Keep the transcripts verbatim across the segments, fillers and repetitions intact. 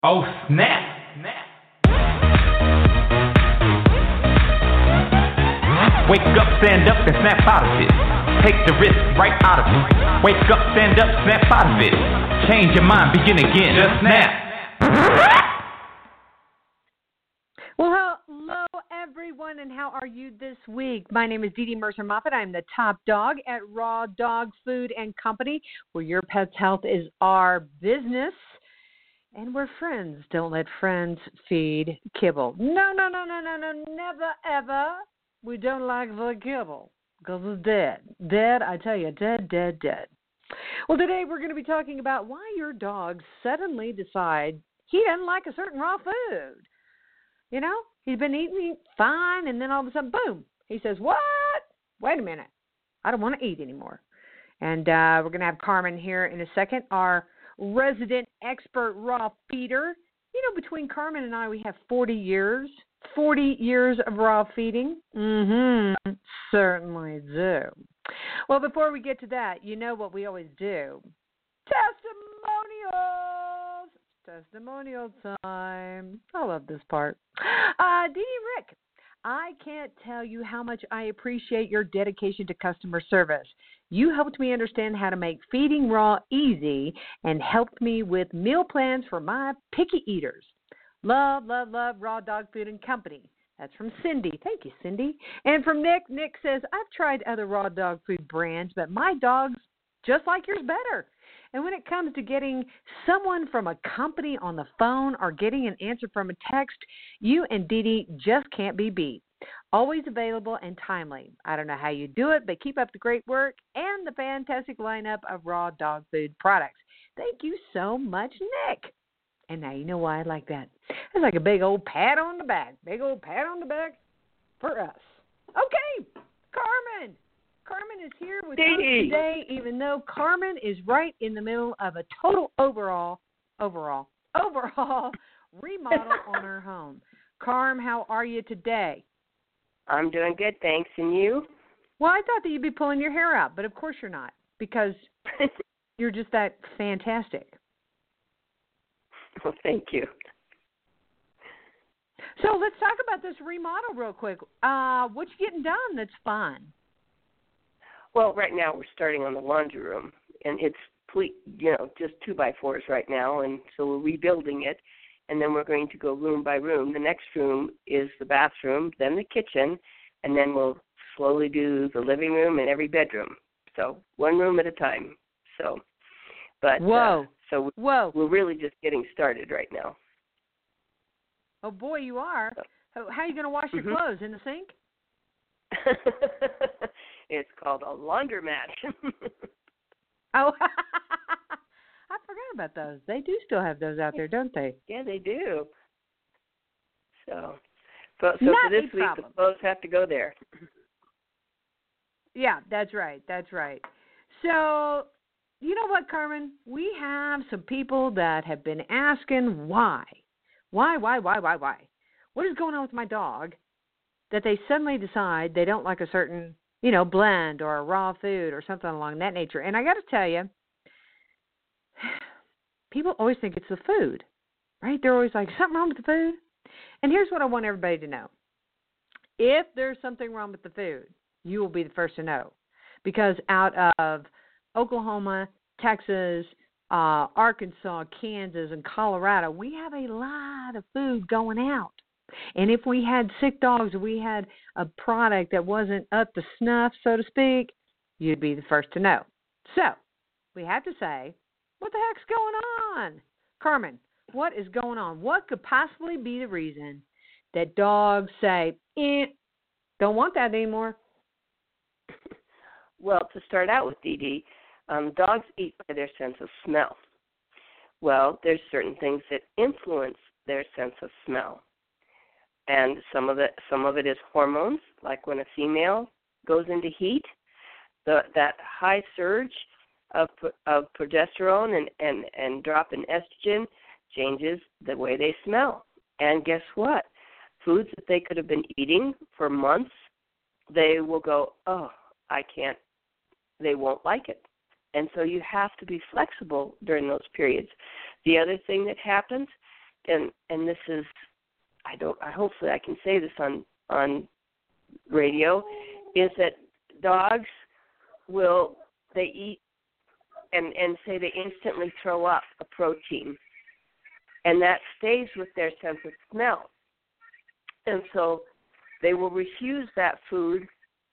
Oh, snap! Snap! Wake up, stand up, and snap out of it. Take the risk right out of it. Wake up, stand up, snap out of it. Change your mind, begin again. Just snap. Well, hello, everyone, and how are you this week? My name is Dee Dee Mercer-Moffat. I'm the top dog at Raw Dog Food and Company, where your pet's health is our business. And we're friends. Don't let friends feed kibble. No, no, no, no, no, no, never, ever. We don't like the kibble because it's dead. Dead, I tell you, dead, dead, dead. Well, today we're going to be talking about why your dog suddenly decides he doesn't like a certain raw food. You know, he's been eating fine, and then all of a sudden, boom, he says, what? Wait a minute. I don't want to eat anymore. And uh, we're going to have Carmen here in a second, our resident expert raw feeder. You know, between Carmen and I, we have forty years, forty years of raw feeding. Mm-hmm. Certainly do. Well, before we get to that, you know what we always do. Testimonials. Testimonial time. I love this part. Uh, Dee Dee Rick, I can't tell you how much I appreciate your dedication to customer service. You helped me understand how to make feeding raw easy and helped me with meal plans for my picky eaters. Love, love, love Raw Dog Food and Company. That's from Cindy. Thank you, Cindy. And from Nick, Nick says, I've tried other raw dog food brands, but my dog's just like yours better. And when it comes to getting someone from a company on the phone or getting an answer from a text, you and Dee Dee just can't be beat. Always available and timely. I don't know how you do it, but keep up the great work and the fantastic lineup of raw dog food products. Thank you so much, Nick. And now you know why I like that. It's like a big old pat on the back. Big old pat on the back for us. Okay, Carmen. Carmen is here with us today, even though Carmen is right in the middle of a total overall, overall, overall remodel on her home. Carm, how are you today? I'm doing good, thanks. And you? Well, I thought that you'd be pulling your hair out, but of course you're not, because you're just that fantastic. Well, thank you. So let's talk about this remodel real quick. Uh, what you getting done that's fun? Well, right now we're starting on the laundry room, and it's, you know, just two by fours right now, and so we're rebuilding it, and then we're going to go room by room. The next room is the bathroom, then the kitchen, and then we'll slowly do the living room and every bedroom. So one room at a time. So, but whoa, uh, so whoa, we're really just getting started right now. Oh boy, you are. How, how are you going to wash your mm-hmm. clothes in the sink? It's called a laundromat. Oh, I forgot about those. They do still have those out there, don't they? Yeah, they do. So, so, so Not for this week, problem. the clothes have to go there. Yeah, that's right. That's right. So, you know what, Carmen? We have some people that have been asking why. Why, why, why, why, why? What is going on with my dog that they suddenly decide they don't like a certain, you know, blend or a raw food or something along that nature? And I got to tell you, people always think it's the food, right? They're always like, something wrong with the food? And here's what I want everybody to know. If there's something wrong with the food, you will be the first to know. Because out of Oklahoma, Texas, uh, Arkansas, Kansas, and Colorado, we have a lot of food going out. And if we had sick dogs or we had a product that wasn't up to snuff, so to speak, you'd be the first to know. So we have to say, what the heck's going on? Carmen, what is going on? What could possibly be the reason that dogs say, eh, don't want that anymore? Well, to start out with, Dee Dee, um, dogs eat by their sense of smell. Well, there's certain things that influence their sense of smell. And some of it, some of it is hormones, like when a female goes into heat, the, that high surge of of progesterone and, and, and drop in estrogen changes the way they smell. And guess what? Foods that they could have been eating for months, they will go, oh, I can't, they won't like it. And so you have to be flexible during those periods. The other thing that happens and and this is, I don't, I hopefully I can say this on on radio, is that dogs will, they eat and and say they instantly throw up a protein, and that stays with their sense of smell, and so they will refuse that food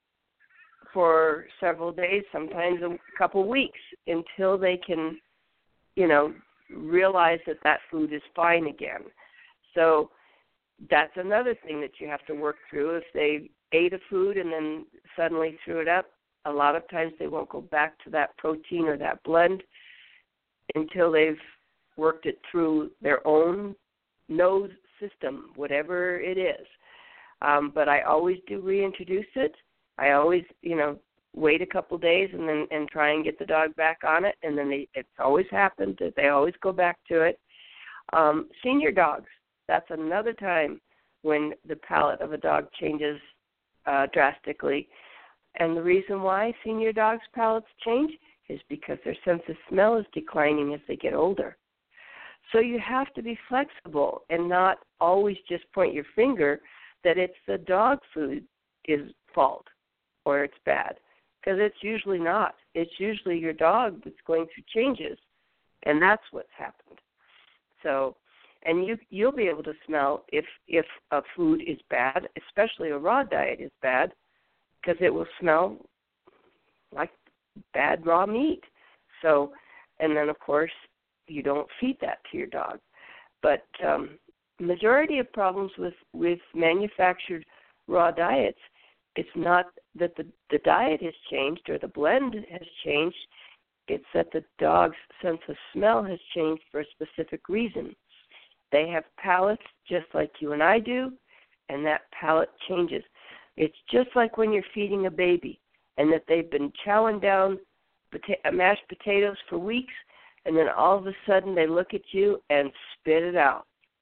for several days, sometimes a couple weeks, until they can, you know, realize that that food is fine again. So that's another thing that you have to work through. If they ate a food and then suddenly threw it up, a lot of times they won't go back to that protein or that blend until they've worked it through their own nose system, whatever it is. Um, but I always do reintroduce it. I always, you know, wait a couple days and then and try and get the dog back on it, and then they, it's always happened that they always go back to it. Um, senior dogs, that's another time when the palate of a dog changes uh, drastically. And the reason why senior dogs' palates change is because their sense of smell is declining as they get older. So you have to be flexible and not always just point your finger that it's the dog food is fault or it's bad, because it's usually not. It's usually your dog that's going through changes, and that's what's happened. So, and you, you'll be able to smell if, if a food is bad, especially a raw diet is bad, because it will smell like bad raw meat. So, and then, of course, you don't feed that to your dog. But um, majority of problems with, with manufactured raw diets, it's not that the, the diet has changed or the blend has changed. It's that the dog's sense of smell has changed for a specific reason. They have palates just like you and I do, and that palate changes. It's just like when you're feeding a baby and that they've been chowing down pota- mashed potatoes for weeks, and then all of a sudden they look at you and spit it out.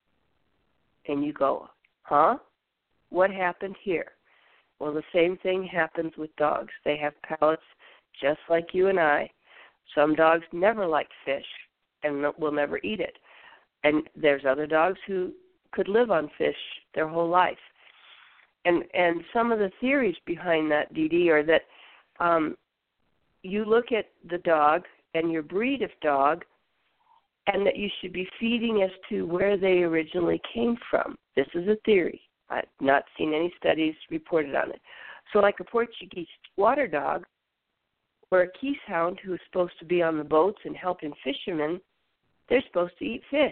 And you go, huh? What happened here? Well, the same thing happens with dogs. They have palates just like you and I. Some dogs never like fish and will never eat it. And there's other dogs who could live on fish their whole life. And and some of the theories behind that, Dee Dee, are that um, you look at the dog and your breed of dog, and that you should be feeding as to where they originally came from. This is a theory. I've not seen any studies reported on it. So like a Portuguese water dog or a Keeshond who is supposed to be on the boats and helping fishermen, they're supposed to eat fish,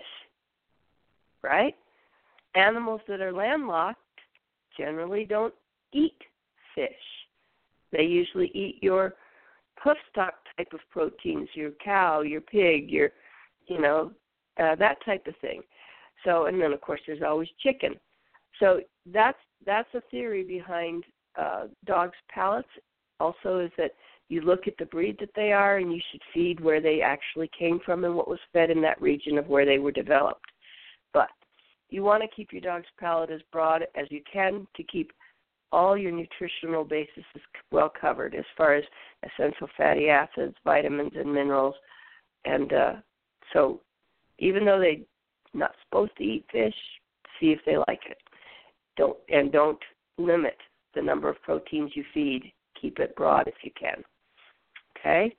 right? Animals that are landlocked generally don't eat fish. They usually eat your hoofstock type of proteins, your cow, your pig, your, you know, uh, that type of thing. So, and then of course there's always chicken. So that's that's a theory behind uh, dogs' palates. Also, is that you look at the breed that they are, and you should feed where they actually came from and what was fed in that region of where they were developed. But you want to keep your dog's palate as broad as you can to keep all your nutritional bases well covered as far as essential fatty acids, vitamins, and minerals. And uh, so even though they're not supposed to eat fish, see if they like it. Don't and don't limit the number of proteins you feed. Keep it broad if you can. Okay?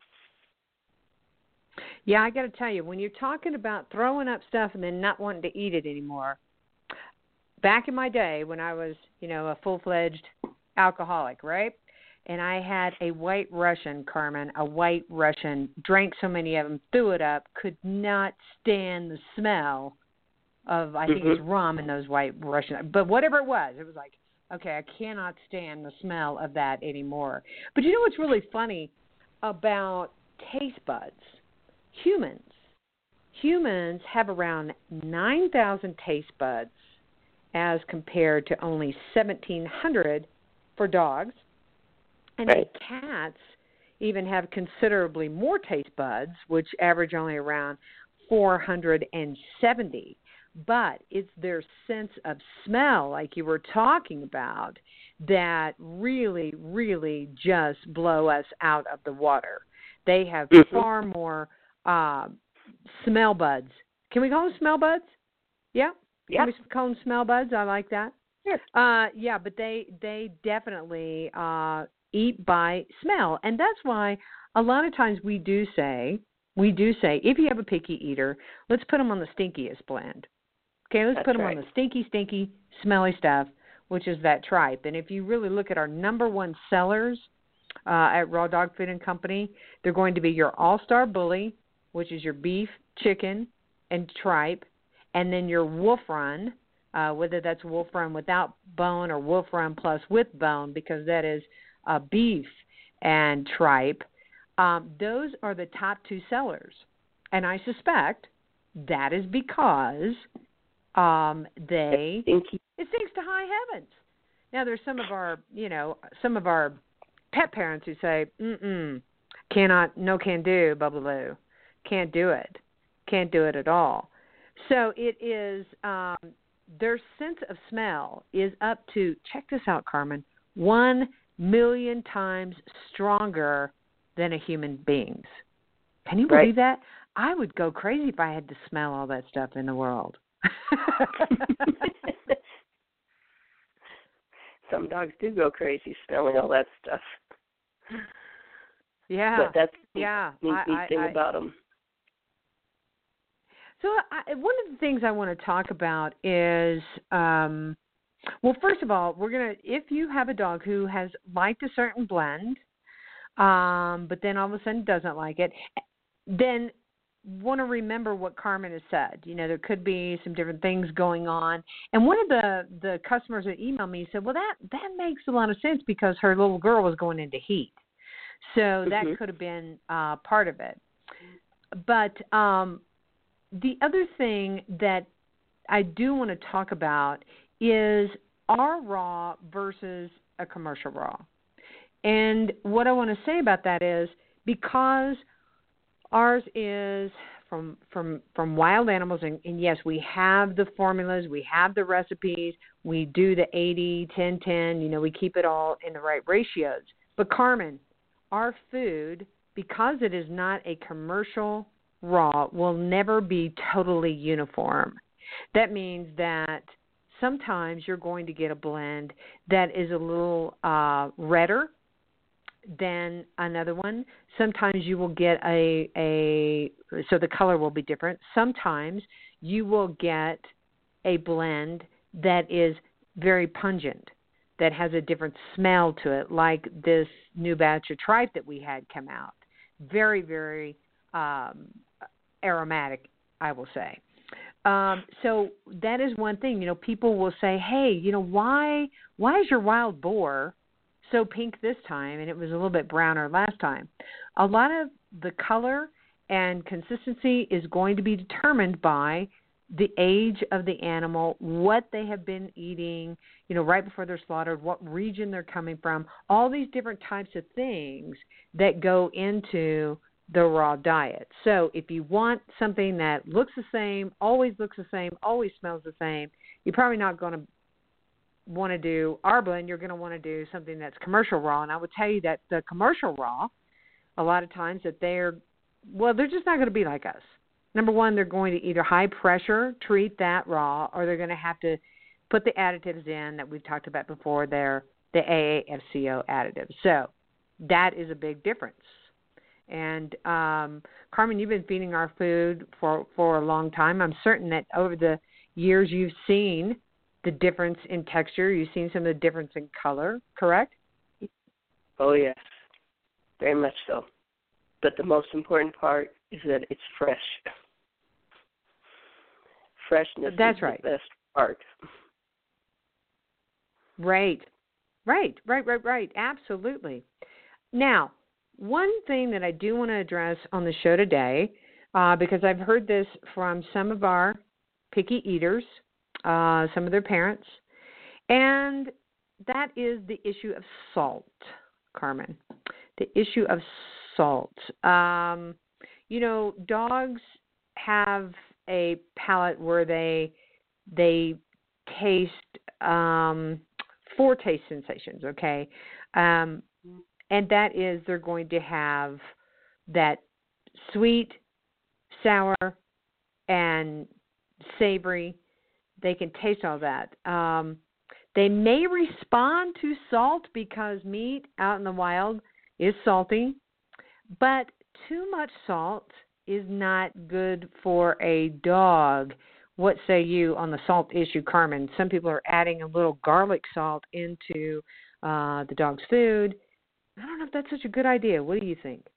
Yeah, I got to tell you, when you're talking about throwing up stuff and then not wanting to eat it anymore, back in my day when I was, you know, a full-fledged alcoholic, right? And I had a White Russian, Carmen, a White Russian, drank so many of them, threw it up, could not stand the smell of, I think mm-hmm. it was rum in those White Russian, but whatever it was, it was like, okay, I cannot stand the smell of that anymore. But you know what's really funny about taste buds? Humans. Humans have around nine thousand taste buds as compared to only seventeen hundred for dogs. And right. Cats even have considerably more taste buds, which average only around four hundred seventy. But it's their sense of smell, like you were talking about, that really, really just blow us out of the water. They have mm-hmm. far more uh, smell buds. Can we call them smell buds? Yeah. Yeah. We call them smell buds. I like that. Yes. Uh, yeah, but they they definitely uh, eat by smell, and that's why a lot of times we do say we do say if you have a picky eater, let's put them on the stinkiest blend. Okay, let's That's put them right. on the stinky, stinky, smelly stuff, which is that tripe. And if you really look at our number one sellers uh, at Raw Dog Food and Company, they're going to be your All-Star Bully, which is your beef, chicken, and tripe, and then your Wolf Run, uh, whether that's Wolf Run without bone or Wolf Run plus with bone, because that is uh, beef and tripe. Um, those are the top two sellers. And I suspect that is because um, they Stinky. it stinks to high heavens. Now there's some of our you know some of our pet parents who say, mm-mm, cannot, no can do, blah blah blah, can't do it, can't do it at all. So it is um, their sense of smell is up to, check this out, Carmen, one million times stronger than a human being's. Can you believe Right. that? I would go crazy if I had to smell all that stuff in the world. Some dogs do go crazy smelling all that stuff. Yeah. But that's the yeah. neat, I, neat I, thing I, about them. So I, one of the things I want to talk about is, um, well, first of all, we're gonna if you have a dog who has liked a certain blend, um, but then all of a sudden doesn't like it, then want to remember what Carmen has said. You know, there could be some different things going on. And one of the, the customers that emailed me said, well, that, that makes a lot of sense because her little girl was going into heat. So mm-hmm. that could have been uh, part of it. But um, the other thing that I do want to talk about is our raw versus a commercial raw. And what I want to say about that is because ours is from from from wild animals, and, and yes, we have the formulas, we have the recipes, we do the eighty, ten, ten, you know, we keep it all in the right ratios. But Carmen, our food, because it is not a commercial raw, will never be totally uniform. That means that sometimes you're going to get a blend that is a little uh, redder than another one. Sometimes you will get a, a, so the color will be different. Sometimes you will get a blend that is very pungent, that has a different smell to it, like this new batch of tripe that we had come out. Very, very um, aromatic, I will say. Um, so that is one thing. You know, people will say, hey, you know, why why is your wild boar so pink this time and it was a little bit browner last time? A lot of the color and consistency is going to be determined by the age of the animal, what they have been eating, you know, right before they're slaughtered, what region they're coming from, all these different types of things that go into the raw diet. So if you want something that looks the same, always looks the same, always smells the same, you're probably not going to want to do our blend. You're going to want to do something that's commercial raw. And I would tell you that the commercial raw, a lot of times that they're, well, they're just not going to be like us. Number one, they're going to either high pressure treat that raw, or they're going to have to put the additives in that we've talked about before. They're the A A F C O additives. So that is a big difference. And um, Carmen, you've been feeding our food for, for a long time. I'm certain that over the years you've seen the difference in texture. You've seen some of the difference in color, correct? Oh, yes, very much so. But the most important part is that it's fresh. Freshness That's is right. the best part. Right, right, right, right, right. Absolutely. Now, one thing that I do want to address on the show today, uh, because I've heard this from some of our picky eaters, uh, some of their parents, and that is the issue of salt, Carmen. The issue of salt. Um, you know, dogs have a palate where they they taste um, four taste sensations. Okay, um, and that is they're going to have that sweet, sour, and savory, they can taste all that. Um, they may respond to salt because meat out in the wild is salty, but too much salt is not good for a dog. What say you on the salt issue, Carmen? Some people are adding a little garlic salt into uh, the dog's food. I don't know if that's such a good idea. What do you think?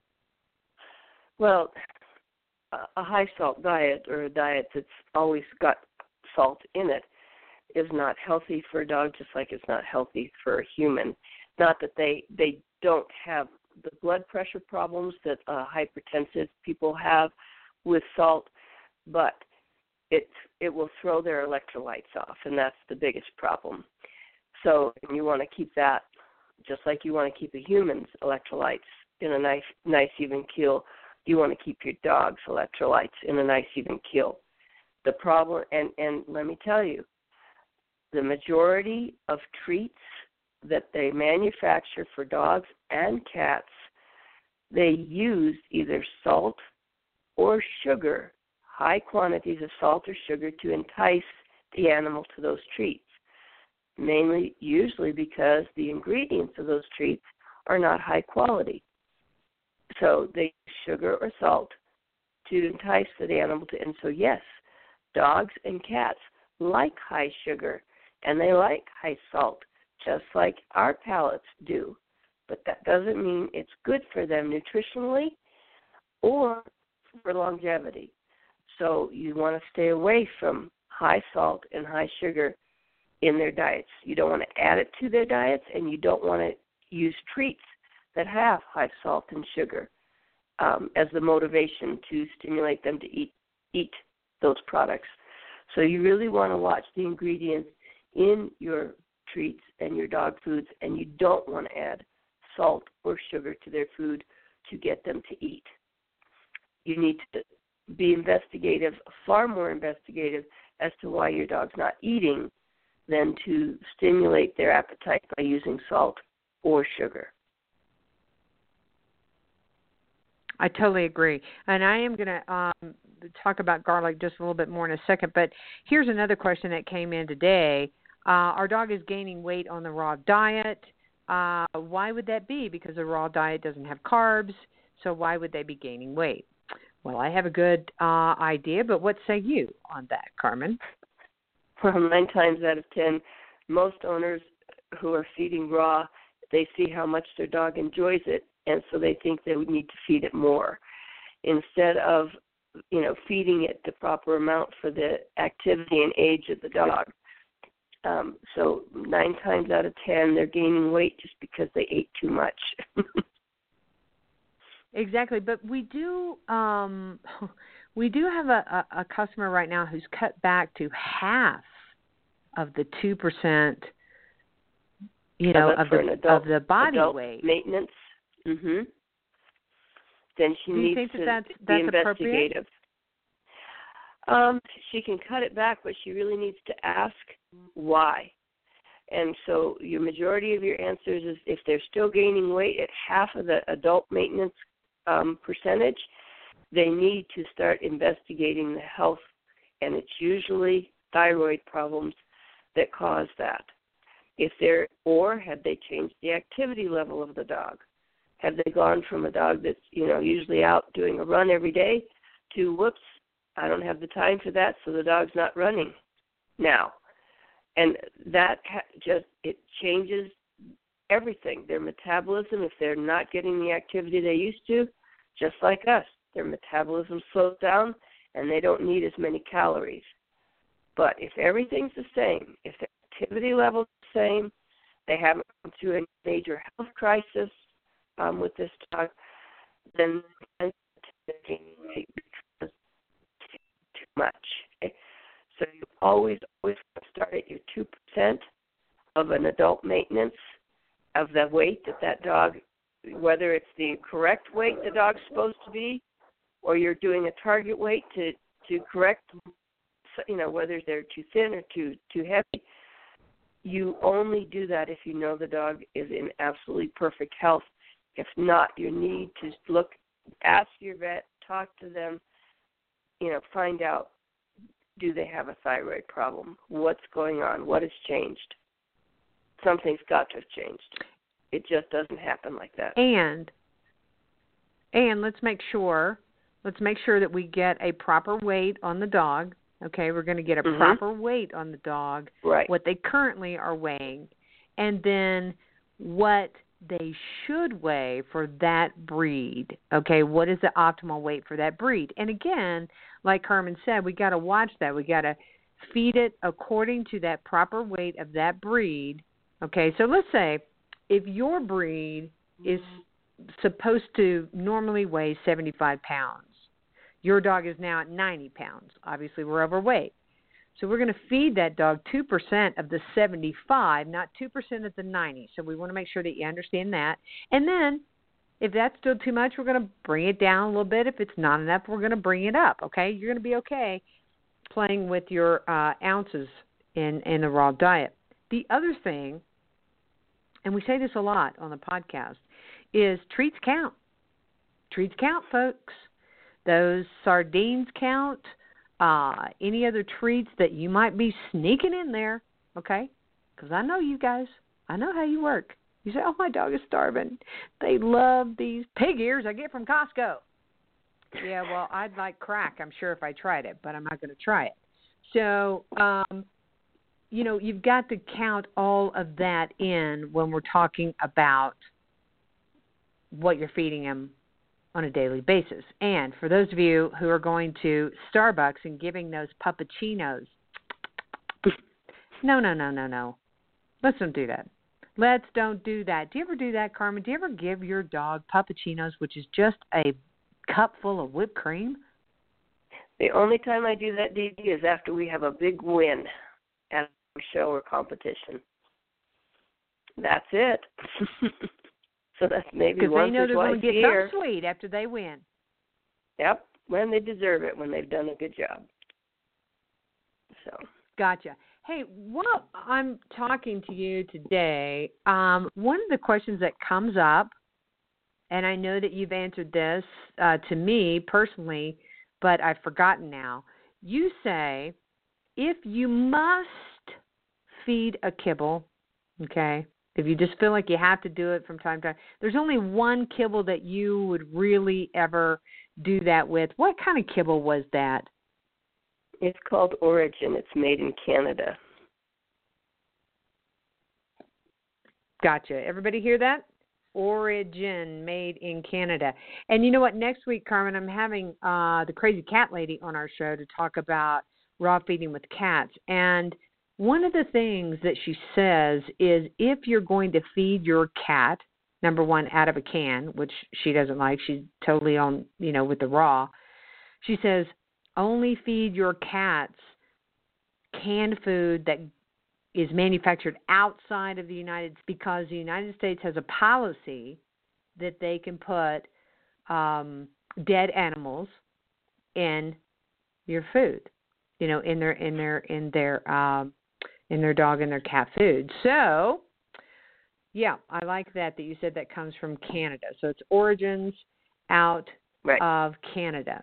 Well, a high salt diet or a diet that's always got salt in it is not healthy for a dog, just like it's not healthy for a human. Not that they, they don't have the blood pressure problems that uh, hypertensive people have with salt, but it it will throw their electrolytes off, and that's the biggest problem. So you want to keep that, just like you want to keep a human's electrolytes in a nice, nice even keel. You want to keep your dog's electrolytes in a nice even keel. The problem, and, and let me tell you, the majority of treats that they manufacture for dogs and cats, they use either salt or sugar, high quantities of salt or sugar to entice the animal to those treats, mainly usually because the ingredients of those treats are not high quality. So they use sugar or salt to entice the animal to, and so yes, dogs and cats like high sugar and they like high salt, just like our palates do. But that doesn't mean it's good for them nutritionally or for longevity. So you want to stay away from high salt and high sugar in their diets. You don't want to add it to their diets, and you don't want to use treats that have high salt and sugar um, as the motivation to stimulate them to eat eat those products. So you really want to watch the ingredients in your treats and your dog foods, and you don't want to add salt or sugar to their food to get them to eat. You need to be investigative, far more investigative, as to why your dog's not eating than to stimulate their appetite by using salt or sugar. I totally agree. And I am going to um, talk about garlic just a little bit more in a second. But here's another question that came in today. Uh, our dog is gaining weight on the raw diet. Uh, why would that be? Because the raw diet doesn't have carbs. So why would they be gaining weight? Well, I have a good uh, idea, but what say you on that, Carmen? Well, nine times out of ten, most owners who are feeding raw, they see how much their dog enjoys it, and so they think they would need to feed it more instead of, you know, feeding it the proper amount for the activity and age of the dog. Um, so nine times out of ten, they're gaining weight just because they ate too much. Exactly, but we do um, we do have a, a, a customer right now who's cut back to half of the two percent, you know, of the adult, of the body adult weight maintenance. Mhm. Then she do you needs think to that that's, be that's investigative. Um, she can cut it back, but she really needs to ask why. And so your majority of your answers is if they're still gaining weight at half of the adult maintenance um, percentage, they need to start investigating the health, and it's usually thyroid problems that cause that. If they're, or have they changed the activity level of the dog? Have they gone from a dog that's, you know, usually out doing a run every day to, whoops, I don't have the time for that, so the dog's not running now. And that ha- just, it changes everything. Their metabolism, if they're not getting the activity they used to, just like us, their metabolism slows down and they don't need as many calories. But if everything's the same, if the activity level is the same, they haven't gone through a major health crisis um, with this dog, then they're gaining weight because too much. Okay? So you always, always start at your two percent of an adult maintenance of the weight that that dog, whether it's the correct weight the dog's supposed to be, or you're doing a target weight to, to correct, you know, whether they're too thin or too too heavy. You only do that if you know the dog is in absolutely perfect health. If not, you need to look, ask your vet, talk to them, you know, find out do they have a thyroid problem? What's going on? What has changed? Something's got to have changed. It just doesn't happen like that. And and let's make sure let's make sure that we get a proper weight on the dog. Okay, we're going to get a mm-hmm. proper weight on the dog, right. what they currently are weighing, and then what they should weigh for that breed. Okay, what is the optimal weight for that breed? And again, like Carmen said, we got to watch that. We got to feed it according to that proper weight of that breed. Okay, so let's say if your breed is supposed to normally weigh seventy-five pounds, your dog is now at ninety pounds. Obviously, we're overweight. So we're going to feed that dog two percent of the seventy-five, not two percent of the ninety. So we want to make sure that you understand that. And then if that's still too much, we're going to bring it down a little bit. If it's not enough, we're going to bring it up, okay? You're going to be okay playing with your uh, ounces in, in the raw diet. The other thing, and we say this a lot on the podcast, is treats count. Treats count, folks. Those sardines count. Uh, any other treats that you might be sneaking in there, okay? Because I know you guys. I know how you work. You say, oh, my dog is starving. They love these pig ears I get from Costco. Yeah, well, I'd like crack, I'm sure, if I tried it, but I'm not going to try it. So, um, you know, you've got to count all of that in when we're talking about what you're feeding them on a daily basis. And for those of you who are going to Starbucks and giving those puppuccinos, no, no, no, no, no. Let's don't do that. Let's don't do that. Do you ever do that, Carmen? Do you ever give your dog puppuccinos, which is just a cup full of whipped cream? The only time I do that, Dee Dee, is after we have a big win at a show or competition. That's it. So that's maybe once they know or they're twice going to get a year. something sweet after they win. Yep, when they deserve it, when they've done a good job. So. Gotcha. Hey, while I'm talking to you today, um, one of the questions that comes up, and I know that you've answered this uh, to me personally, but I've forgotten now. You say, if you must feed a kibble, okay, if you just feel like you have to do it from time to time, there's only one kibble that you would really ever do that with. What kind of kibble was that? It's called Origin. It's made in Canada. Gotcha. Everybody hear that? Origin, made in Canada. And you know what? Next week, Carmen, I'm having uh, the Crazy Cat Lady on our show to talk about raw feeding with cats. And one of the things that she says is if you're going to feed your cat, number one, out of a can, which she doesn't like, she's totally on, you know, with the raw, she says only feed your cats canned food that is manufactured outside of the United States, because the United States has a policy that they can put um, dead animals in your food, you know, in their in their in their um, in their dog and their cat food. So, yeah, I like that that you said that comes from Canada. So it's Origins out right. of Canada.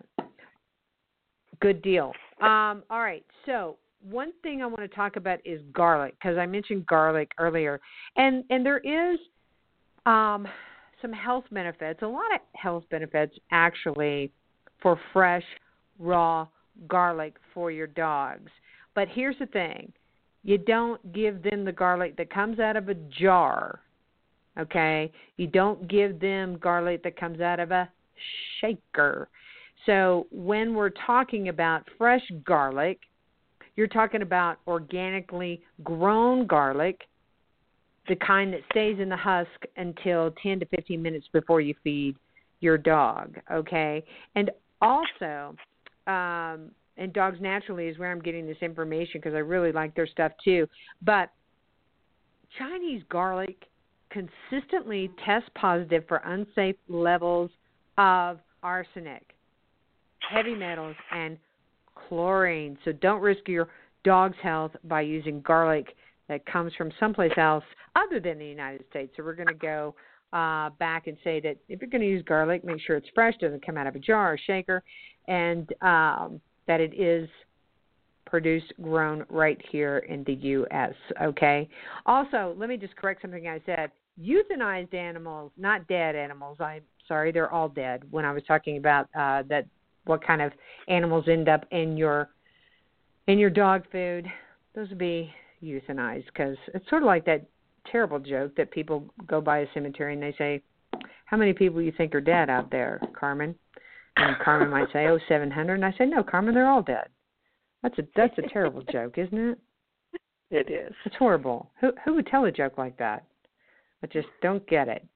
Good deal. Um, all right, so one thing I want to talk about is garlic, because I mentioned garlic earlier. And and there is um, some health benefits, a lot of health benefits actually, for fresh, raw garlic for your dogs. But here's the thing. You don't give them the garlic that comes out of a jar, okay? You don't give them garlic that comes out of a shaker. So when we're talking about fresh garlic, you're talking about organically grown garlic, the kind that stays in the husk until ten to fifteen minutes before you feed your dog, okay? And also, um, and Dogs Naturally is where I'm getting this information because I really like their stuff too, but Chinese garlic consistently tests positive for unsafe levels of arsenic, heavy metals, and chlorine. So don't risk your dog's health by using garlic that comes from someplace else other than the United States. So we're going to go uh, back and say that if you're going to use garlic, make sure it's fresh, doesn't come out of a jar or shaker, and um, that it is produced, grown right here in the U S, okay? Also, let me just correct something I said. Euthanized animals, not dead animals. I'm sorry, they're all dead. When I was talking about uh, that, what kind of animals end up in your in your dog food, those would be euthanized, because it's sort of like that terrible joke that people go by a cemetery and they say, how many people you think are dead out there, Carmen? And Carmen might say, oh, seven hundred. And I say, no, Carmen, they're all dead. That's a that's a terrible joke, isn't it? It is. It's horrible. Who who would tell a joke like that? I just don't get it.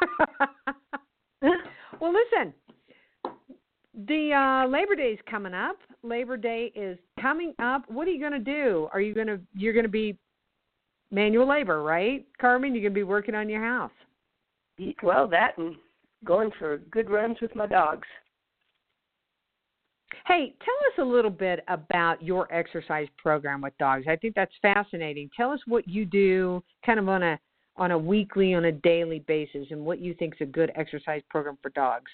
Well, listen, the uh, Labor Day is coming up. Labor Day is coming up. What are you going to do? Are you going to you're going to be manual labor, right, Carmen? You're going to be working on your house. Well, that and going for good runs with my dogs. Hey, tell us a little bit about your exercise program with dogs. I think that's fascinating. Tell us what you do kind of on a on a weekly, on a daily basis, and what you think is a good exercise program for dogs.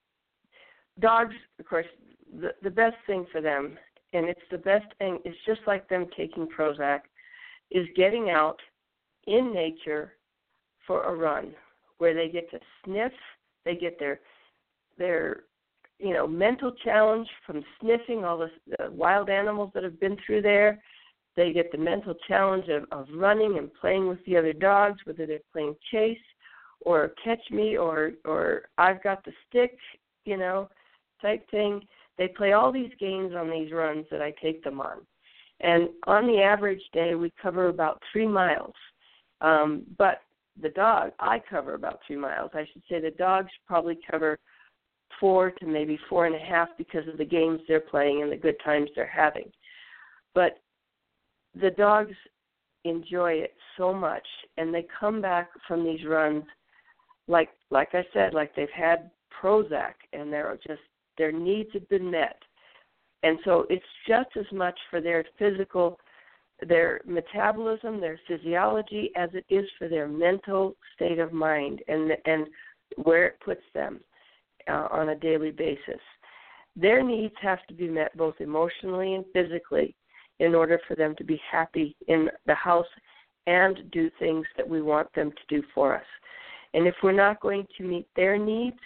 Dogs, of course, the, the best thing for them, and it's the best thing, it's just like them taking Prozac, is getting out in nature for a run where they get to sniff, they get their their you know, mental challenge from sniffing all the, the wild animals that have been through there. They get the mental challenge of, of running and playing with the other dogs, whether they're playing chase or catch me or, or I've got the stick, you know, type thing. They play all these games on these runs that I take them on. And on the average day, we cover about three miles. Um, but the dog, I cover about three miles. I should say the dogs probably cover four to maybe four and a half because of the games they're playing and the good times they're having. But the dogs enjoy it so much, and they come back from these runs like like I said, like they've had Prozac, and they're just their needs have been met. And so it's just as much for their physical, their metabolism, their physiology, as it is for their mental state of mind and and where it puts them uh, on a daily basis. Their needs have to be met both emotionally and physically in order for them to be happy in the house and do things that we want them to do for us. And if we're not going to meet their needs,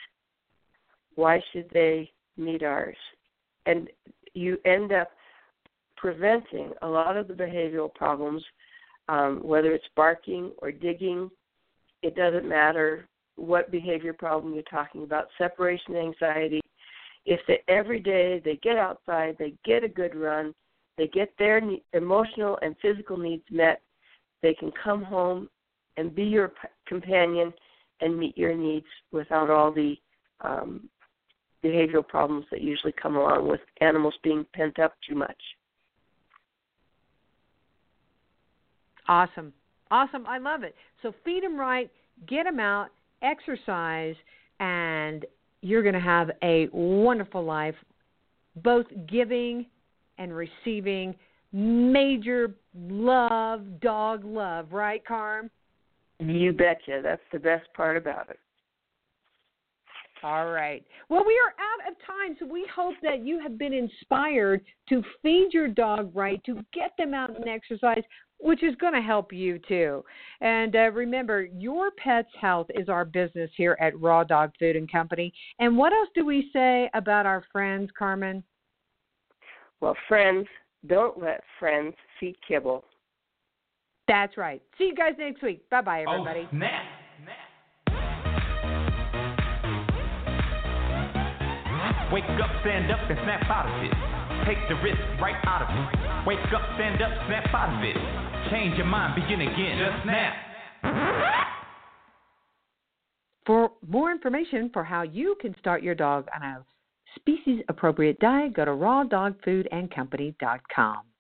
why should they meet ours? And you end up preventing a lot of the behavioral problems, um, whether it's barking or digging. It doesn't matter what behavior problem you're talking about, separation anxiety. If they, every day they get outside, they get a good run, they get their ne- emotional and physical needs met, they can come home and be your p- companion and meet your needs without all the um, behavioral problems that usually come along with animals being pent up too much. Awesome. Awesome. I love it. So feed them right, get them out, exercise, and you're going to have a wonderful life, both giving and receiving major love, dog love. Right, Carm? You betcha. That's the best part about it. All right. Well, we are out of time, so we hope that you have been inspired to feed your dog right, to get them out and exercise, which is going to help you too. And uh, remember, your pet's health is our business here at Raw Dog Food and Company. And what else do we say about our friends, Carmen? Well, friends, don't let friends feed kibble. That's right. See you guys next week. Bye-bye, everybody. Oh, snap. Wake up, stand up, and snap out of it. Take the risk right out of it. Wake up, stand up, snap out of it. Change your mind, begin again. Just snap. For more information for how you can start your dog on a species-appropriate diet, go to raw dog food and company dot com.